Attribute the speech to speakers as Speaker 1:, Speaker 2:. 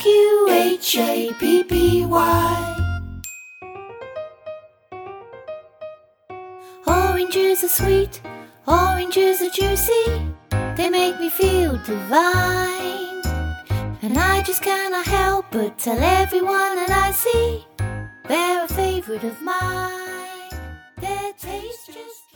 Speaker 1: QHAPPY. Oranges are sweet, oranges are juicy, they make me feel divine. And I just cannot help but tell everyone that I see they're a favorite of mine. Their taste just